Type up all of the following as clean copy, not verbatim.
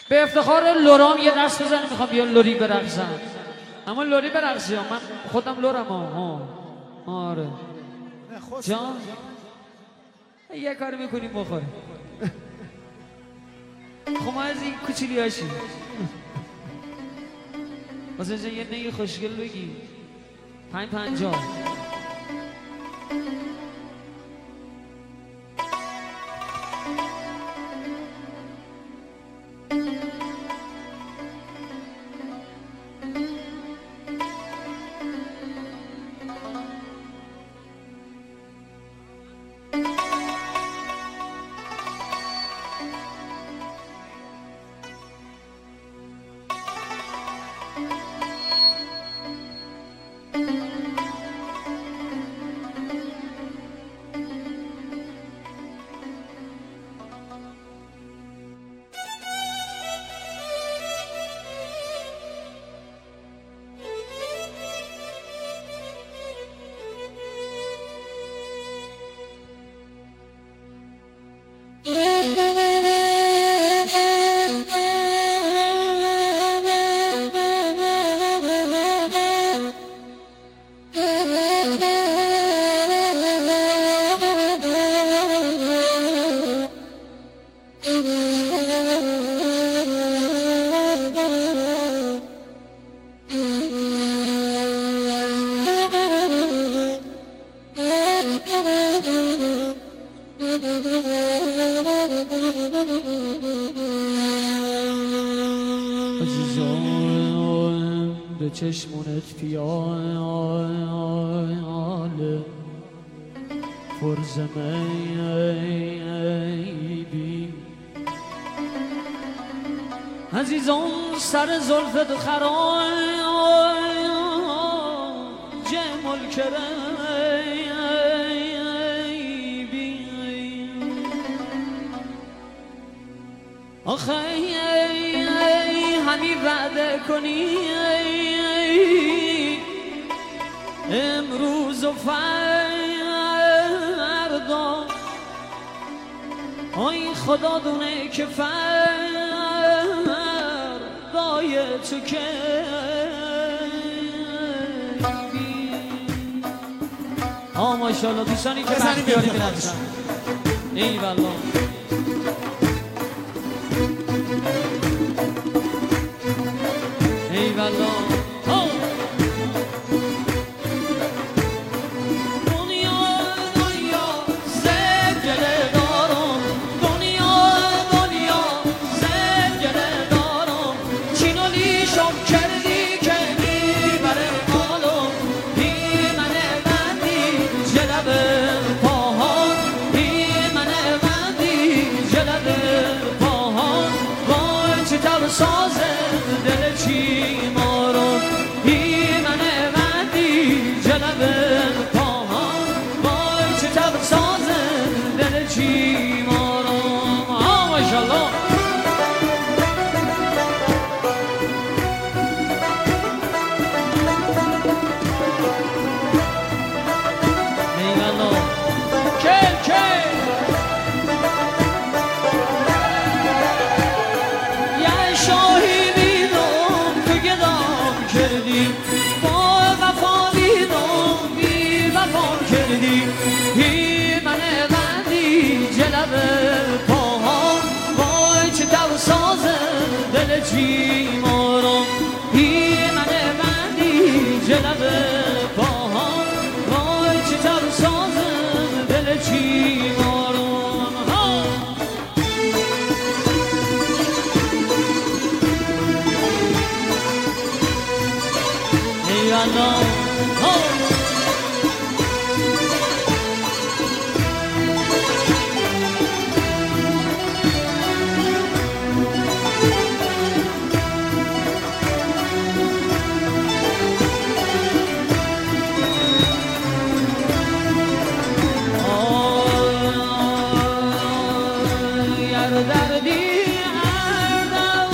به افتخار لورام یه دست بزنیم، میخوام بیا لوری برقصم. اما لوری برقصی ها، من خودم لورم ها. آره جان یه کاری میکنیم بخوره. خب ما از این کوچیلی هاشیم. واسه جان یه نگی خوشگل بگی 550. عزیزان به چشمونت پیاله پرزمیبی عزیزان سر زلفت خراج ملکربی آخه همی وعده کنی امروز و فردا آی خدا دونه که فردای تو که ماشاءالله دوستانی که بخت بیاری برقصن ای والله ای والله جیمارم هی منه بندی جلب پاها وای چه تر سازم دل جیمارم ای الله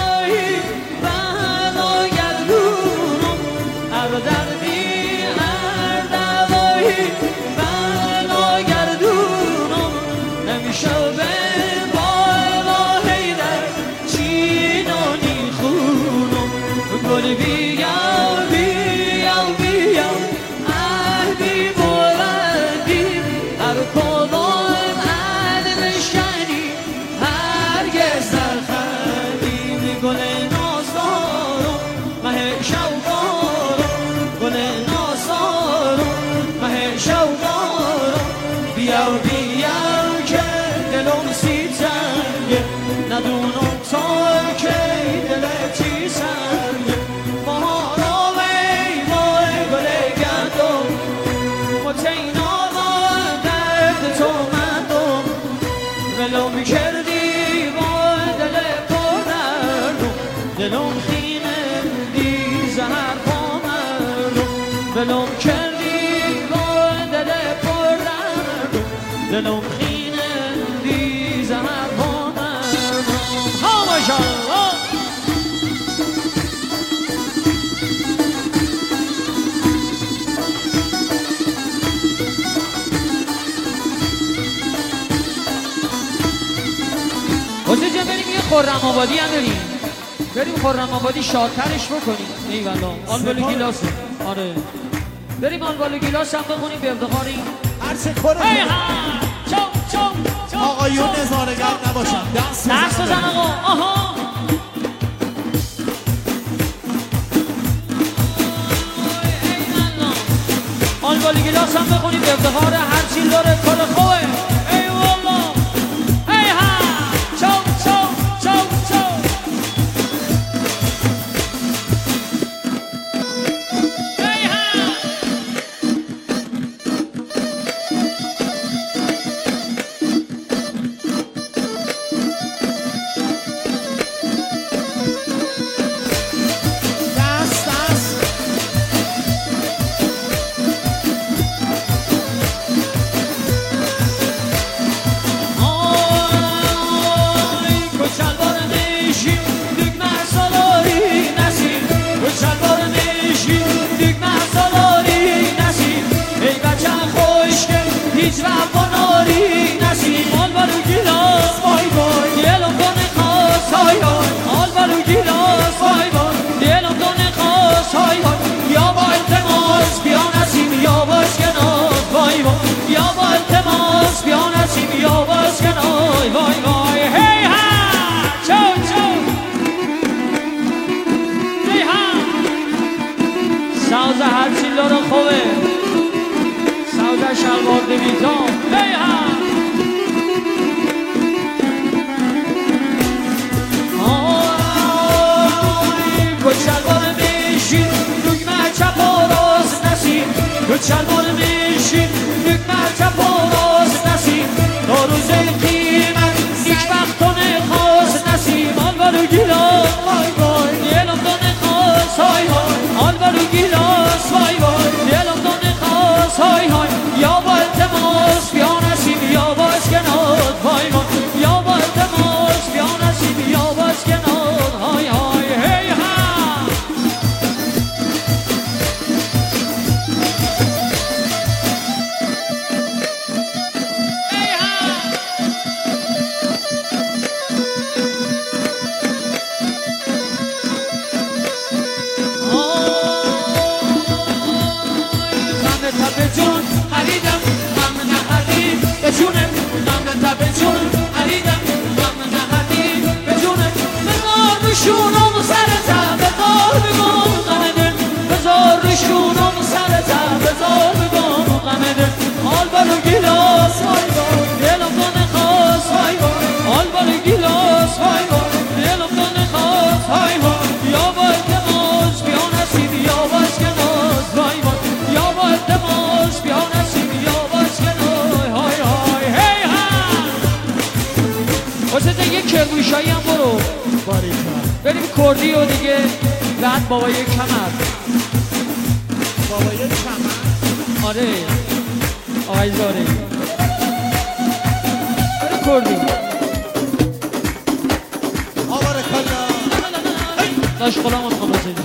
دردی تو که دل چی سنگ بهارا وی وای گل گندم متینا با درد تو مندم ولم کردی با دل پردردم دلم خینه دی زهر پامردم ولم کردی با دل پردردم دلم خینه دی زهر پامردم ها ماشاءالله حسین بریم یه خرم آبادی هم بریم خرم آبادی شادترش بکنیم ایوالا آلبالو گیلاسه آره بریم آلبالو گیلاس هم بخونیم به افتخاری هرچه خوره آقایون نظارگر نباشن دست بزن آقا آها آلبالو گیلاس هم بخونیم به افتخار هرچی لاره کل خوبه ایوالا سوزه هرچی لارو خوبه سوزه شلوار دویتان بیها گل شلوار میشین دگمه چپ و راست نسیم گل شلوار میشین دگمه چپ و راست نسیم تا روز قیمت یک وقتانه خواست نسیم آلبالو گیلاس وای وای دلم دانه خواست های های آلبالو گیلاس وای وای دلم دانه خواست های های یا با التماس بیا نسیم یا با اسکنات وای وای یا با التماس بیا نسیم یا با اسکنات های های هی ها بجونه من تب جون حریدم من نهدی بجونه بذار روشونم سرتا بذار بگم غم دل بذار روشونم سرتا بذار بگم غم دل آلبالو گیلاس وای وای دلم دانه خواست وای وای آلبالو گیلاس وای وای دلم دانه خواست وای وای یا با التماس بیا نسیم یا با اسکناس وای وای یا با التماس بیا نسیم یا با اسکناس های های هی ها واسه یک کرگوشایی هم برو بریم کردی و دیگه بعد بابای کمر بابای کمر آره آقای زاره بریم کردی آوار کلا داشت خودمون خماسه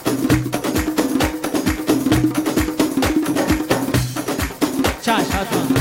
چشم حتما